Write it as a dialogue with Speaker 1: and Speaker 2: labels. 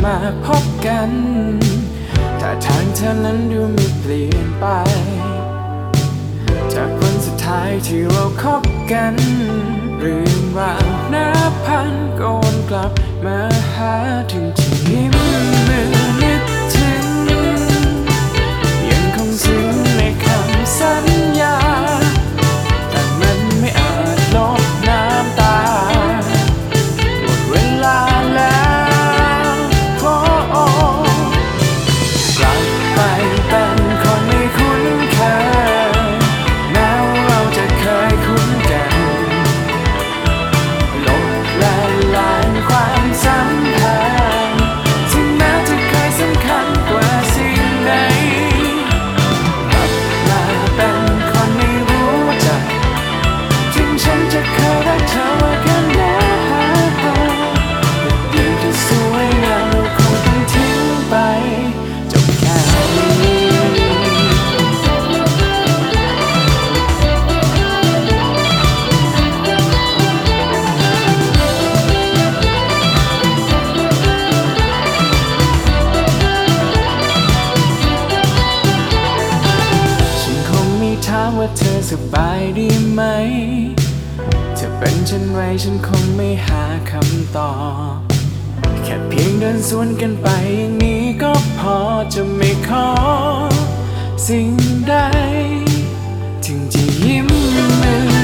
Speaker 1: มาพบกันแต่ทางเธอนั้นดูไม่เปลี่ยนไปจากวันสุดท้ายที่เราคบกันเรื่องราวนับพันก็วนกลับมาหาถึงที่ยิ้มมือนึกถึงยังคงซึ้งในคำสัญญาแต่มันไม่อาจลบน้ำตาหมดเวลาแล้วเพราะกลับไปเป็นคนไม่คุ้นเคยแม้ว่าเราจะเคยคุ้นกันลบละลายความสัมพันธ์ถึงแม้จะเคยสำคัญกว่าสิ่งใดกลับมาเป็นคนไม่รู้จักถึงฉันจะเคยรักเธอมาแค่ไหนแต่ดีที่สวยงามเราคงต้องทิ้งไปจบแค่นี้ฉันคงไม่ถามว่าเธอสบายดีไหมเธอเป็นเช่นไรฉันคงไม่หาคำตอบแค่เพียงเดินสวนกันไปอย่างนี้ก็พอจะไม่ขอสิ่งใดถึงจะยิ้มมือ